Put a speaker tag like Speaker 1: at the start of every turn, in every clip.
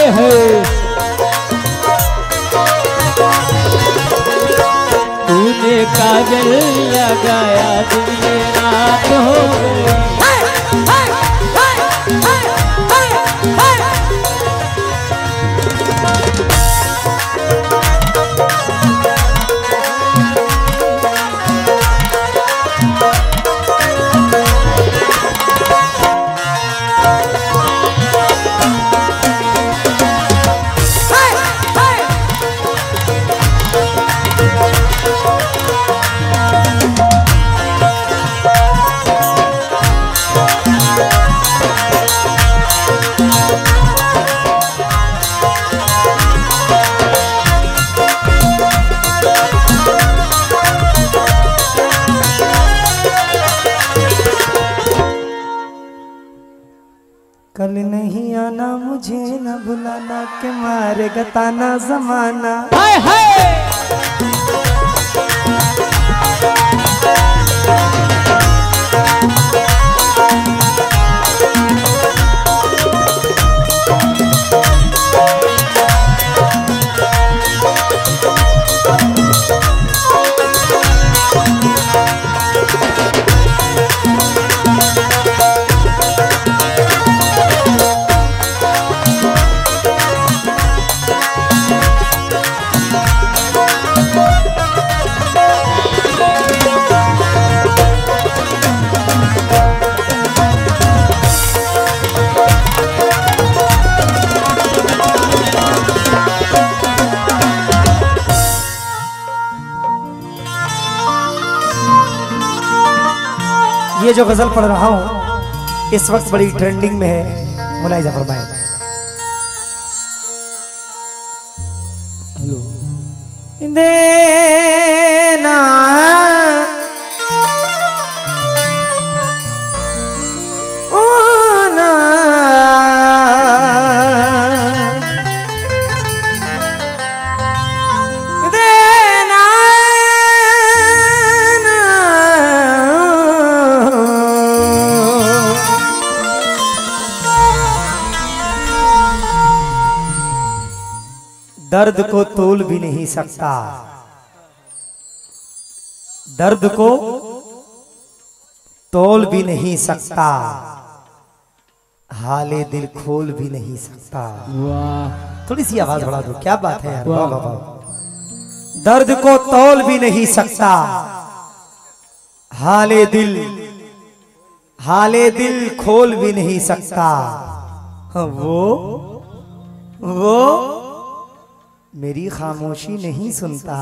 Speaker 1: तूने काजल लगाया दिन में रात हो गई।
Speaker 2: कल नहीं आना मुझे न भुलाना के मारेगा ताना जमाना।
Speaker 1: हाय हाय
Speaker 2: ये जो गजल पढ़ रहा हूं इस वक्त बड़ी ट्रेंडिंग में है। मुलाहिजा फरमाएं। हेलो देना ओ ना दर्द को तोल भी नहीं सकता, दर्द को तोल भी नहीं सकता, हाले दिल खोल भी नहीं सकता।
Speaker 1: वाह
Speaker 2: थोड़ी सी आवाज बढ़ा दो, क्या बात है यार। वाह वाह वाह। दर्द को तोल भी नहीं सकता, हाले दिल खोल भी नहीं सकता। वो मेरी खामोशी नहीं सुनता,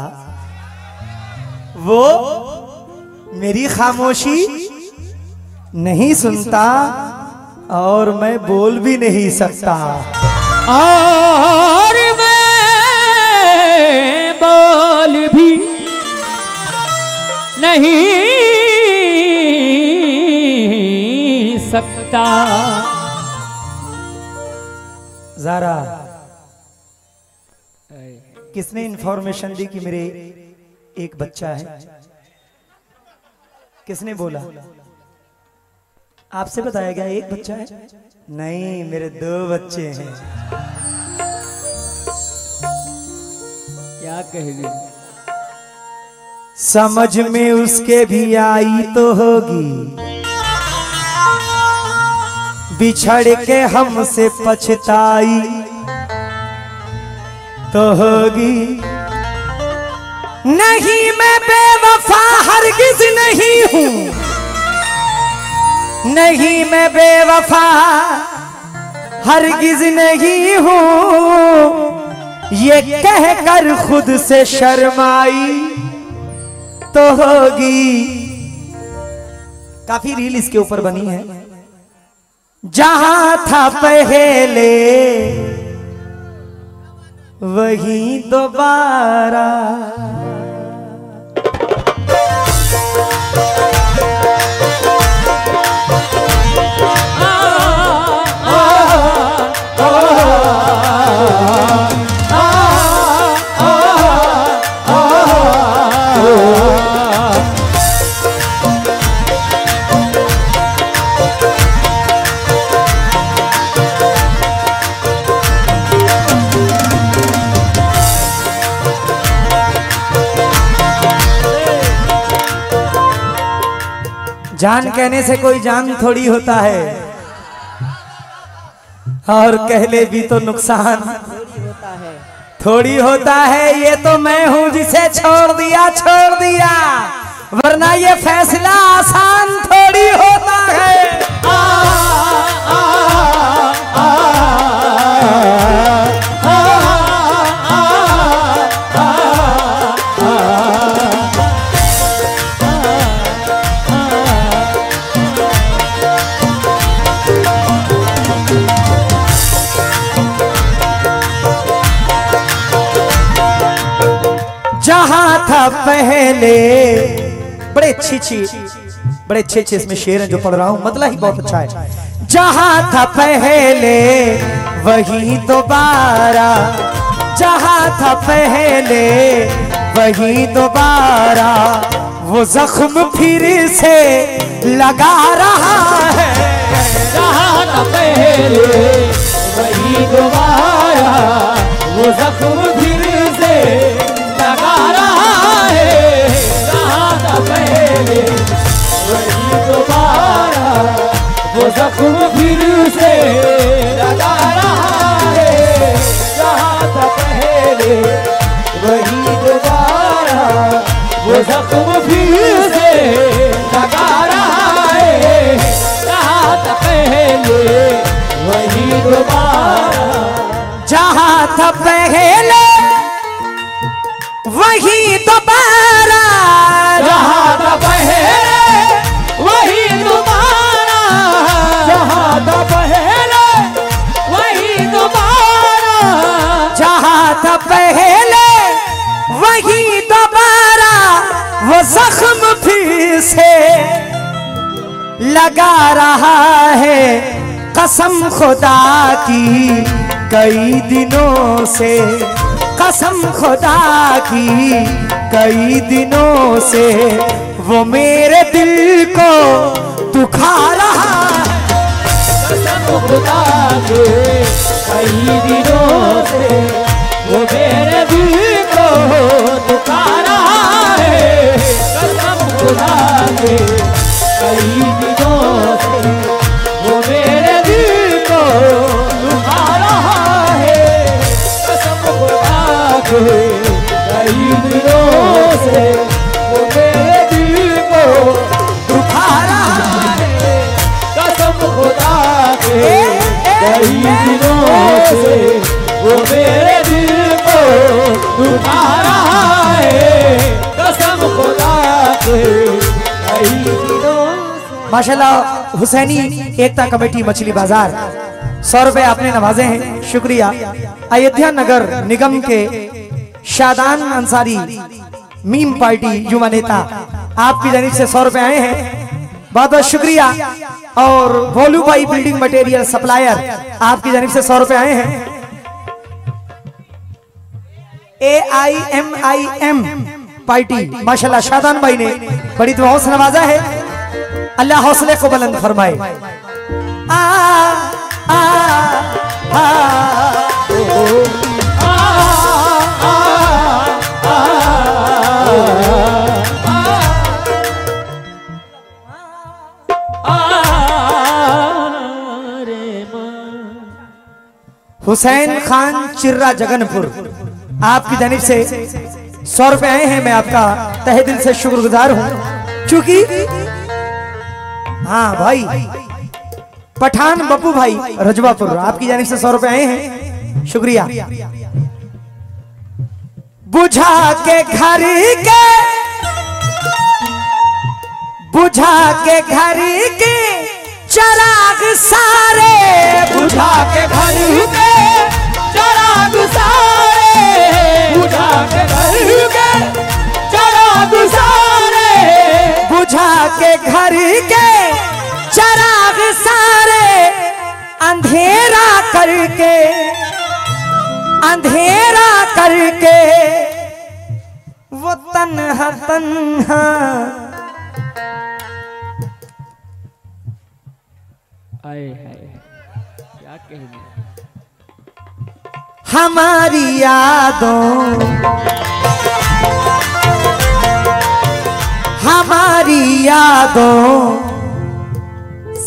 Speaker 2: वो मेरी खामोशी नहीं सुनता और मैं बोल भी नहीं सकता।
Speaker 1: और मैं बोल भी नहीं सकता।
Speaker 2: ज़ारा किसने इंफॉर्मेशन दी कि मेरे एक बच्चा है? किसने बोला? आपसे बताया गया एक बच्चा है? नहीं, मेरे 2 बच्चे हैं।
Speaker 1: क्या कह रही?
Speaker 2: समझ में उसके भी आई तो होगी, बिछड़ के हमसे पछताई तो होगी। नहीं मैं बेवफा हरगिज नहीं हूं, नहीं मैं बेवफा हरगिज नहीं हूं, ये कहकर खुद से शर्माई तो होगी। काफी रील इसके ऊपर बनी है। जहां था पहले वहीं दोबारा, जान कहने से कोई जान थोड़ी होता है, और कह ले भी तो नुकसान थोड़ी होता है। ये तो मैं हूं जिसे छोड़ दिया, वरना ये फैसला आसान थोड़ी होता है। जहां था पहले, बड़े अच्छे इसमें शेर हैं जो पढ़ रहा हूं, मतलब ही बहुत अच्छा है। जहां था पहले वही दोबारा, जहां था पहले वही दोबारा, वो जख्म फिर से लगा रहा है।
Speaker 1: जहां था पहले वही दोबारा, वो जख्म फिर से लगा रहा है। जहां था पहले वही दोबारा, वो जख्म फिर से लगा रहा है। जहां था पहले वही दोबारा, वो जख्म फिर से लगा रहा है। जहां था पहले वही दोबारा,
Speaker 2: जहां था पहले वही दोबारा,
Speaker 1: जहां था पहले वही दोबारा, जहां था पहले वही दोबारा,
Speaker 2: जहां था पहले वही दोबारा, वो जख्म फिर से लगा रहा है। कसम खुदा की कई दिनों से, कसम खुदा की कई दिनों से, वो मेरे दिल को दुखा रहा है।
Speaker 1: कसम खुदा के कई दिनों से, वो मेरे दिल को दुखा रहा है। कसम खुदा के कई दिनों से, वो मेरे दिल को दुखा रहा है। कसम खुदा के कई दिनों से, वो मेरे दिल को दुखा रहा है। कसम खुदा के कई दिनों से, वो मेरे दिल को दुखा रहा है। कसम खुदा के कई दिनों से।
Speaker 2: माशाल्लाह हुसैनी एकता कमेटी मछली बाजार 100 रुपए आपने नवाजे हैं, शुक्रिया। अयोध्या नगर निगम के शादान अंसारी मीम पार्टी युवा नेता, आपकी जानिब से 100 रुपए आए हैं, बहुत बहुत शुक्रिया। और भोलू भाई बिल्डिंग मटेरियल सप्लायर, आपकी जानिब से 100 रुपए आए हैं। AIMIM पार्टी माशाल्लाह शादान भाई ने बड़ी दुआओं से नवाजा है, अल्लाह हौसले को बुलंद फरमाए। आ आ आ हुसैन खान चिर्रा जगनपुर, आपकी जानिब से 100 रुपए आए हैं। मैं आपका तहे दिल से शुक्रगुजार हूं, क्योंकि हाँ भाई पठान बप्पू भाई रजवापुर, आपकी जानिब से 100 रुपए आए हैं, शुक्रिया। बुझा के घर के, बुझा के घर के चराग सारे,
Speaker 1: बुझा के घर के चराग सारे, बुझा के घर के चराग सारे,
Speaker 2: बुझा के घर के चराग सारे, अंधेरा करके, अंधेरा करके वो तन्हा तन्हा,
Speaker 1: आए हाय क्या कहने।
Speaker 2: हमारी यादों, हमारी यादों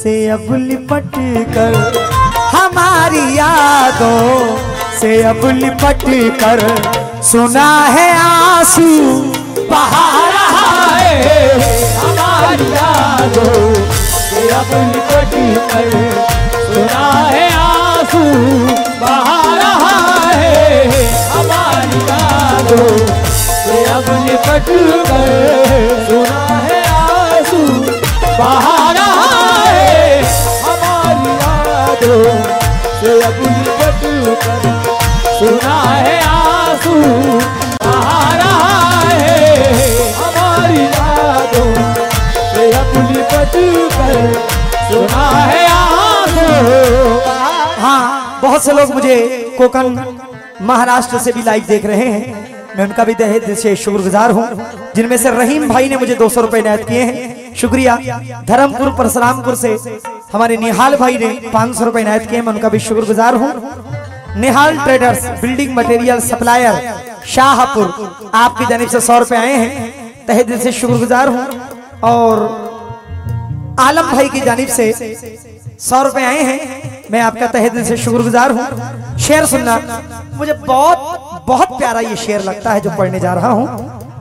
Speaker 2: से अब लिपट कर, हमारी यादों से अब लिपट कर, सुना है आंसू
Speaker 1: बहा रहा है हमारी यादों से अब लिपट कर, सुना है आंसू बहा रहा है हमारी यादों से अब लिपट कर, सुना है आंसू बहा रहा है हमारी यादों से अब लिपट कर, सुना है आंसू बहा रहा है हमारी यादों से अब लिपट कर, सुना है आंसू।
Speaker 2: हाँ, बहुत से लोग मुझे कोकण महाराष्ट्र से भी लाइव देख रहे हैं, मैं उनका भी तहे दिल से शुक्रगुजार हूँ। जिनमें से रहीम भाई ने मुझे 200 रुपए इनायत किए हैं, शुक्रिया। धर्मपुर परशुरामपुर से हमारे निहाल भाई ने 500 रुपए इनायत किए, मैं उनका भी शुक्रगुजार हूँ। Nihal Traders building material supplier Shahpur, आपकी जानिब से 100 रुपए आए हैं, तहे दिल से शुक्रगुजार हूँ। और आलम भाई की जानिब से 100 रुपए आए हैं, मैं आपका तहे दिल से शुक्रगुजार हूँ। शेर सुनना, मुझे बहुत बहुत प्यारा ये शेर लगता है जो पढ़ने जा रहा हूँ।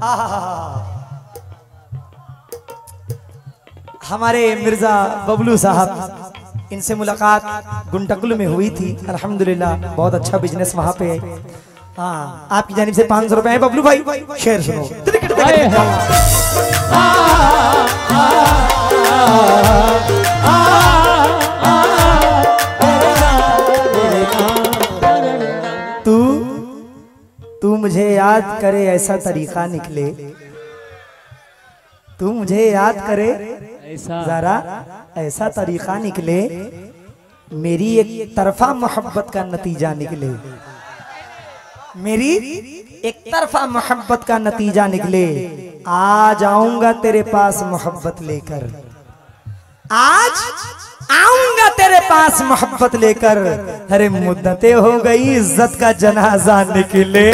Speaker 2: हमारे मिर्जा बबलू साहब, इनसे मुलाकात गुंटकुल में हुई थी, अल्हम्दुलिल्लाह बहुत अच्छा बिजनेस वहां पे है। हाँ, आपकी जानिब से 500 रुपए है बबलू भाई, शेर सुनो। तू मुझे याद करे ऐसा तरीका निकले, तू मुझे याद करे जरा ऐसा तरीका निकले, मेरी एक तरफा मोहब्बत का नतीजा निकले, मेरी एक तरफा मोहब्बत का नतीजा निकले। आ जाऊंगा तेरे पास मोहब्बत लेकर, आज आऊंगा तेरे पास मोहब्बत लेकर, अरे मुद्दतें हो गई इज्जत का जनाजा निकले।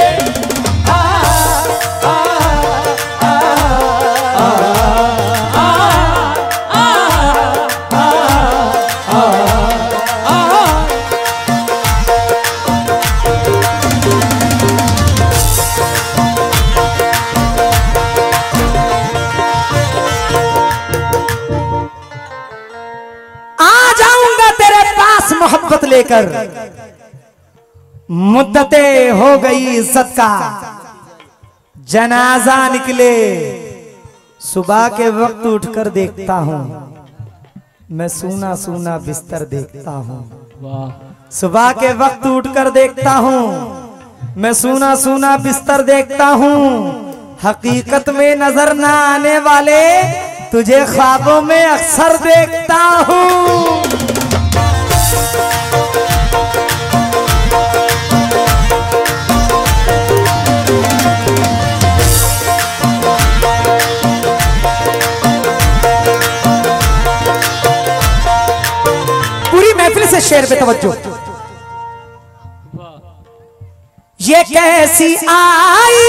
Speaker 2: मोहब्बत लेकर, मुद्दतें हो गई इज्जत का जनाजा निकले। सुबह के वक्त उठकर देखता हूँ मैं सूना सूना बिस्तर देखता हूँ, सुबह के वक्त उठकर देखता हूँ मैं सूना सूना बिस्तर देखता हूँ। हकीकत में नजर ना आने वाले तुझे ख्वाबों में अक्सर देखता हूँ। से शेर पे तवज्जो, ये कैसी आई,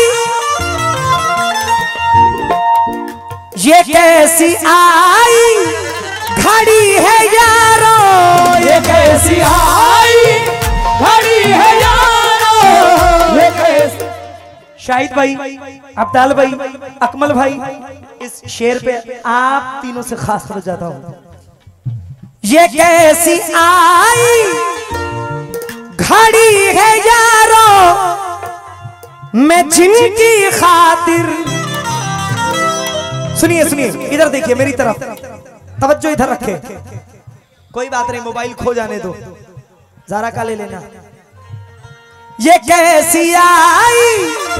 Speaker 2: ये कैसी आई घड़ी है यारो,
Speaker 1: ये कैसी आई घड़ी है यारो, ये कैसी।
Speaker 2: शाहिद भाई, अब्दाल भाई, अकमल भाई, इस शेर पे आप तीनों से खास तरह जाता हूं। ये कैसी आई घड़ी है यारो, मैं जिनकी खातिर, सुनिए सुनिए इधर देखिए मेरी तरफ, तवज्जो इधर रखे, कोई बात नहीं मोबाइल खो जाने दो, ज़ारा का ले लेना। ये कैसी आई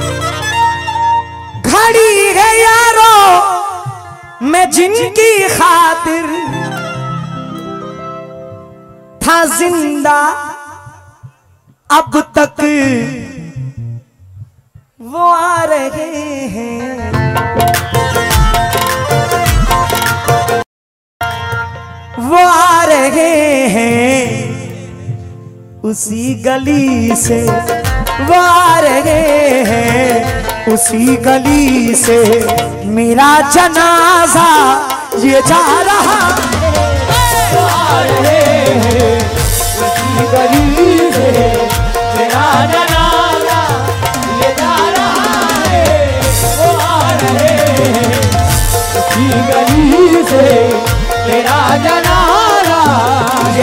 Speaker 2: घड़ी है यारो, मैं जिनकी खातिर था जिंदा अब तक वो आ रहे हैं, वो आ रहे हैं उसी गली से, वो आ रहे हैं उसी गली से, मेरा जनाजा ये जा रहा है।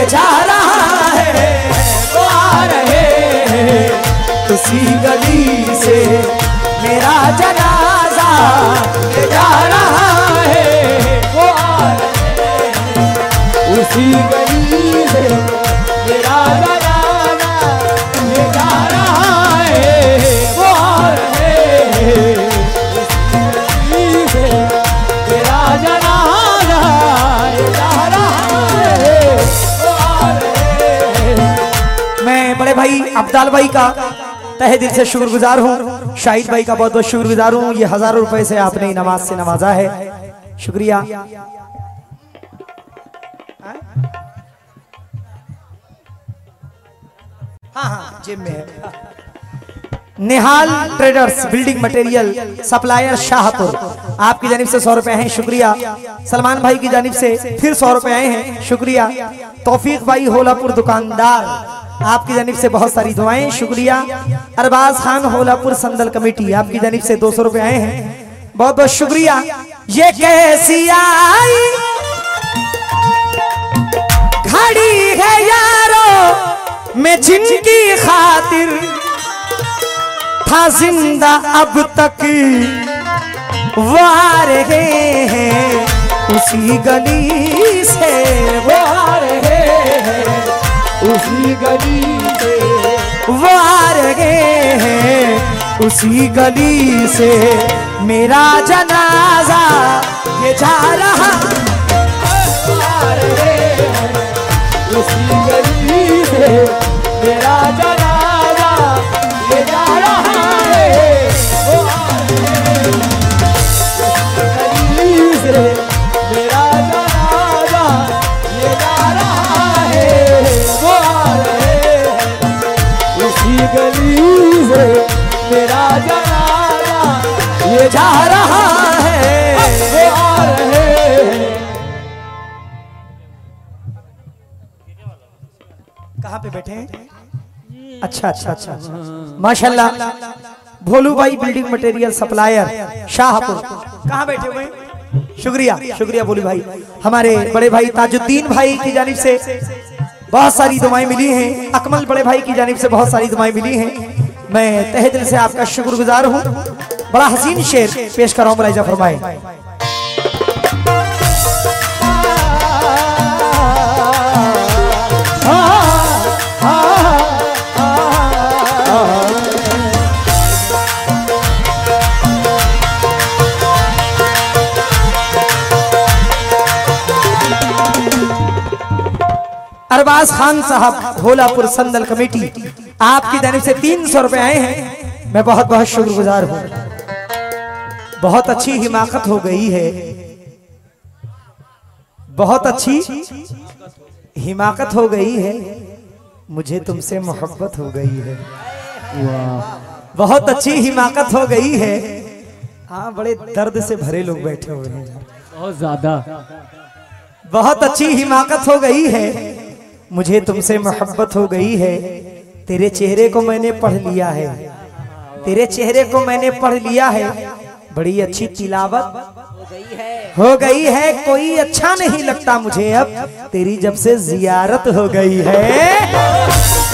Speaker 2: ये जा रहा है, वो आ रहे हैं उसी गली से मेरा जनाजा ये जा रहा है, वो आ रहे हैं उसी गली से मेरा जनाजा ये जा रहा है, वो आ रहे हैं उसी गली से मेरा जनाजा ये जा रहा है, वो आ रहे हैं। मैं बड़े भाई अब्दाल भाई का तहे दिल से शुक्रगुजार हूँ, शाहिद भाई का बहुत बहुत शुक्रगुजार हूँ। ये हजारों रुपए से आपने नमाज से नवाजा है, शुक्रिया। हाँ हाँ जेब में है। Nihal Traders building material supplier Shahpur, आपकी जानिब से 100 रुपए हैं, शुक्रिया। सलमान भाई की जानिब से फिर 100 रुपए आए हैं, शुक्रिया। तौफीक भाई होलापुर दुकानदार, आपकी जानिब से बहुत सारी दुआएं, शुक्रिया। अरबाज खान होलापुर संदल कमेटी, आपकी जानिब से 200 रुपए आए हैं, बहुत बहुत शुक्रिया। ये कैसी आई घड़ी है यारो मैं जिनकी खातिर था जिंदा अब तक वो आ रहे हैं उसी गली से, वो आ रहे हैं उसी गली से, वो आ रहे हैं उसी गली से मेरा जनाजा ये जा रहा, वो आ रहे हैं उसी गली से मेरा जनाजा ये जा रहा है, वो आ रहे हैं उसी गली से मेरा जनाजा ये जा रहा है, वो आ रहे हैं उसी गली से मेरा जनाजा ये जा रहा है, वो आ रहे हैं। कहाँ पे बैठे हैं? अच्छा अच्छा अच्छा माशाल्लाह। भोलू भाई बिल्डिंग मटेरियल सप्लायर शाहपुर, कहाँ बैठे हुए? शुक्रिया शुक्रिया भोलू भाई। हमारे बड़े भाई ताजुद्दीन भाई की जानिब से बहुत सारी दुआएं मिली हैं, अकमल बड़े भाई की जानिब से बहुत सारी दुआएं मिली हैं, मैं तहे दिल से आपका शुक्रगुजार हूँ। बड़ा हसीन शेर पेश कर रहा हूँ, मुलाहिजा फरमाए। अरबाज खान साहब होलापुर संदल कमेटी, आपकी जानिब से 300 रुपए आए हैं, मैं बहुत बहुत शुक्रगुजार हूँ। बहुत अच्छी हिमाकत हो गई है, बहुत अच्छी हिमाकत हो गई है, मुझे तुमसे मोहब्बत हो गई है। बहुत अच्छी हिमाकत हो गई है। हाँ बड़े दर्द से भरे लोग बैठे हुए हैं,
Speaker 1: बहुत ज्यादा।
Speaker 2: बहुत अच्छी हिमाकत हो गई है, मुझे तुमसे मोहब्बत हो गई है। तेरे चेहरे को मैंने पढ़ लिया है, तेरे चेहरे को मैंने पढ़ लिया है, बड़ी अच्छी तिलावत हो गई है, कोई अच्छा नहीं लगता मुझे अब, तेरी जब से जियारत हो गई है।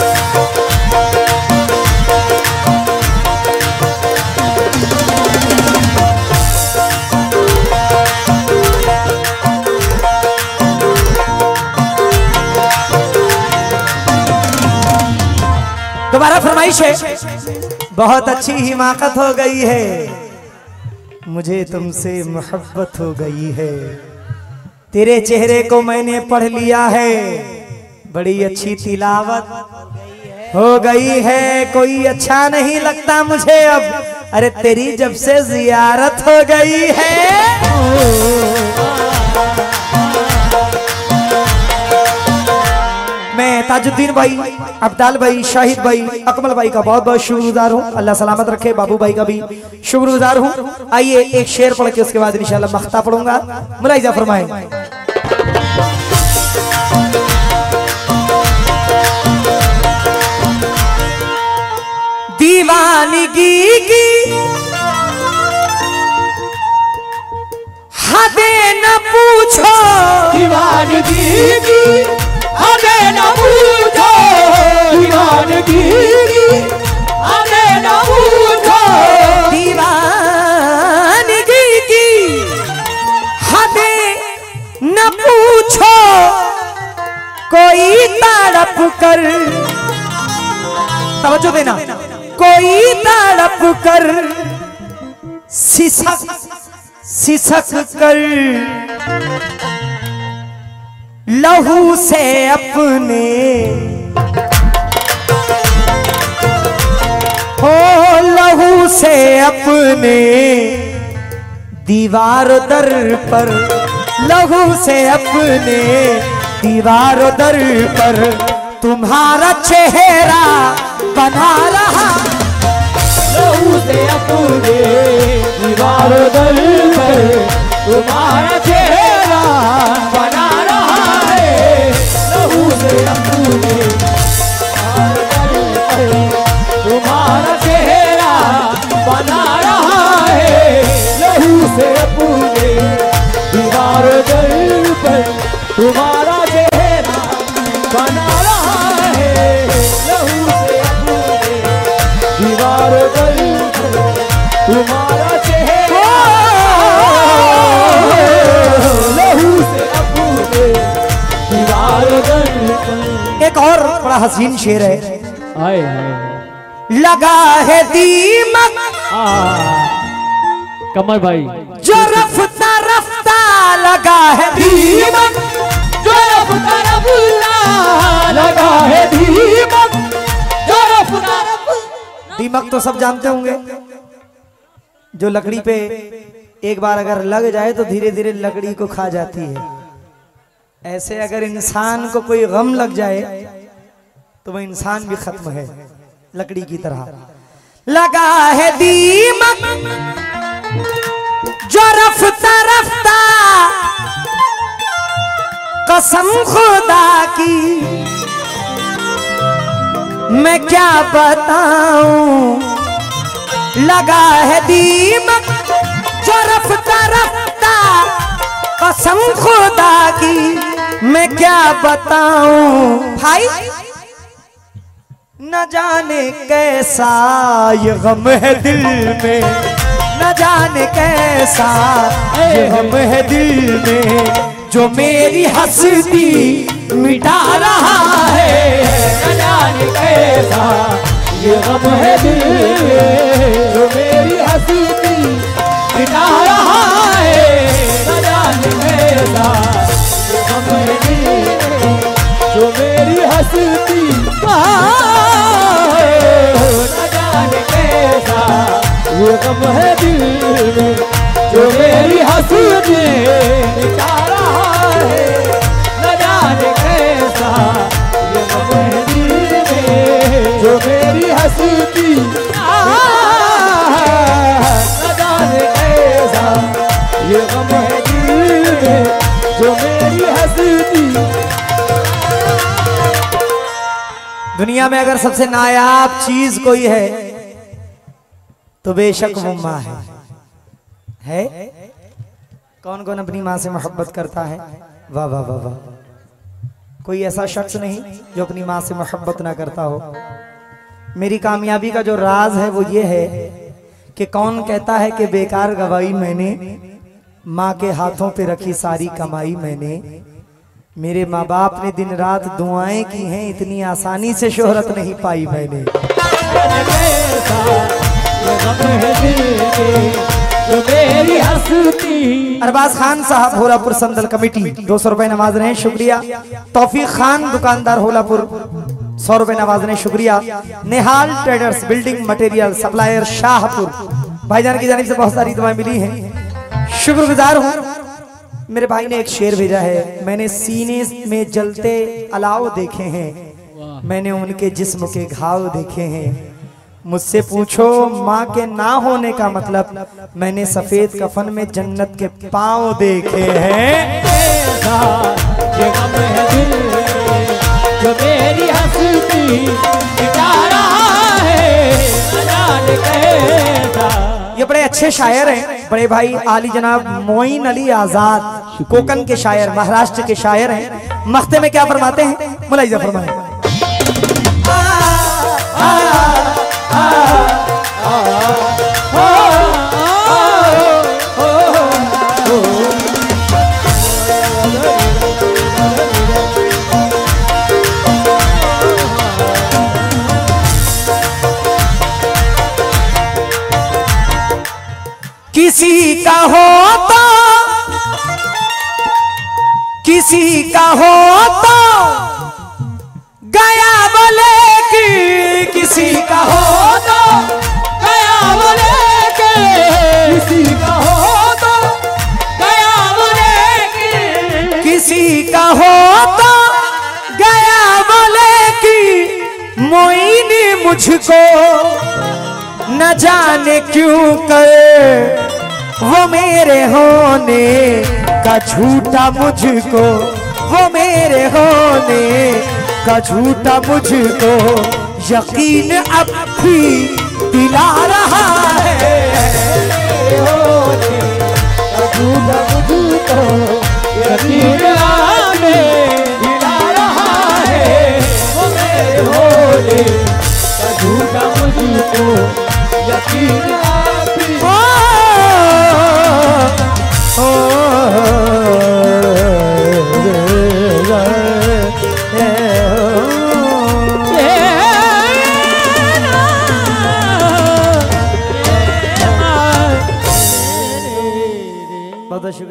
Speaker 2: दोबारा फरमाइश है। बहुत अच्छी हिमाकत हो गई है, मुझे तुमसे मोहब्बत हो गई है, तेरे चेहरे को मैंने पढ़ लिया है, बड़ी अच्छी तिलावत हो गई है, कोई अच्छा नहीं लगता मुझे अब, अरे तेरी जब से जियारत हो गई है। मैं ताजुद्दीन भाई, अब्दाल भाई, शाहिद भाई, अकमल भाई का बहुत बहुत शुक्रगुजार हूँ, अल्लाह सलामत रखे। बाबू भाई का भी शुक्रगुजार हूँ। आइए एक शेर पढ़ के उसके बाद इंशाल्लाह मख्ता पढ़ूंगा, मुलाहिजा फरमाएं। दीवानगी की हदें न पूछो,
Speaker 1: दीवानगी की हदें
Speaker 2: कोई तड़प कर, तवज्जो देना, कोई तड़प कर सिसक सिसक कर लहू से अपने हो लहू से अपने दीवार दर पर, लहू से अपने दीवार दर पर तुम्हारा चेहरा बना रहा,
Speaker 1: लहू से अपने दीवार दर पर तुम्हारा चेहरा बना रहा है, लहू से अपने तुम्हारा चेहरा बना रहा है, लहू से अपने दीवार दर पर तुम्हारा चेहरा बना रहा है, लहू से अपने दीवार दर पर तुम्हारा चेहरा, लहू से अपने दीवार दर पर।
Speaker 2: एक और बड़ा हसीन शेर है।
Speaker 1: आए आए
Speaker 2: लगा है दीमक
Speaker 1: कमर भाई,
Speaker 2: जो रफ्ता रफ्ता लगा है दीमक,
Speaker 1: जो रफ्ता रफ्ता लगा है दीमक, जो रफ्ता रफ्ता।
Speaker 2: दीमक तो सब जानते होंगे, जो लकड़ी पे एक बार अगर लग जाए तो धीरे धीरे लकड़ी को खा जाती है। ऐसे अगर इंसान को कोई गम लग जाए तो वह इंसान भी खत्म है, लकड़ी की तरह। लगा है दीमक जो रफ्ता रफ्ता, कसम खुदा की मैं क्या बताऊं, लगा है दीमक जो रफ्ता रफ्ता, कसम खुदा की मैं क्या बताऊं। भाई न जाने कैसा ये गम है दिल में, न जाने कैसा ये गम है दिल में, जो मेरी हंसती मिटा रहा है,
Speaker 1: न जाने कैसा ये गम है दिल में, जो मेरी हंसती मिटा रहा है, न जाने कैसा ये गम है दिल में, जो मेरी हंसती न जाने कैसा ये गम है दिल में, जो मेरी हंसती मिटा रहा है, न जाने कैसा ये गम है दिल में, जो मेरी हंसती न जाने कैसा ये गम है दिल में, जो मेरी हंसती।
Speaker 2: दुनिया में अगर सबसे नायाब चीज कोई है तो बेशक वो माँ है? कौन कौन अपनी माँ से मोहब्बत करता है? वाह वाह वाह वाह, कोई ऐसा शख्स नहीं जो अपनी माँ से मोहब्बत ना करता हो। मेरी कामयाबी का जो राज है वो ये है कि कौन कहता है कि बेकार गवाई मैंने, माँ के हाथों पे रखी सारी कमाई मैंने। मेरे माँ बाप ने दिन रात दुआएं की हैं, इतनी आसानी से शोहरत नहीं पाई मैंने। अरबाज खान साहब होलापुर संदल कमेटी 200 रुपए नवाज रहे हैं, शुक्रिया। तौफीक खान दुकानदार होलापुर 100 रुपए नवाज रहे हैं, शुक्रिया। Nihal Traders building material supplier Shahpur, भाईजान की जानिब से बहुत सारी दुआएं मिली हैं, शुक्रगुजार हूँ। मेरे भाई ने एक शेर भेजा है, मैंने सीने में जलते अलाव देखे हैं, मैंने उनके जिस्म के घाव देखे हैं। मुझसे पूछो माँ के ना होने का मतलब, मैंने सफेद कफन में जन्नत के पांव देखे हैं।
Speaker 1: जो मेरी हंसती मिटा रहा है,
Speaker 2: ये बड़े अच्छे शायर हैं, बड़े भाई आली जनाब मोइन अली आजाद, कोकन के शायर, महाराष्ट्र के शायर हैं। मख्ते में क्या फरमाते हैं, मुलाहिजा फरमाएं। का हो तो किसी का हो तो गया बोले कि किसी का हो तो
Speaker 1: गया बोले के किसी का हो तो गया बोले के
Speaker 2: किसी का हो तो गया बोले कि मोइनी मुझको न जाने क्यों करे वो मेरे होने का झूठा मुझको वो मेरे होने का झूठा मुझको यकीन अब भी दिला रहा है
Speaker 1: झूठा मुझको यकीन आने दिला रहा है वो मेरे होने का झूठा मुझको यकीन आने
Speaker 2: बहुत शुक्रिया।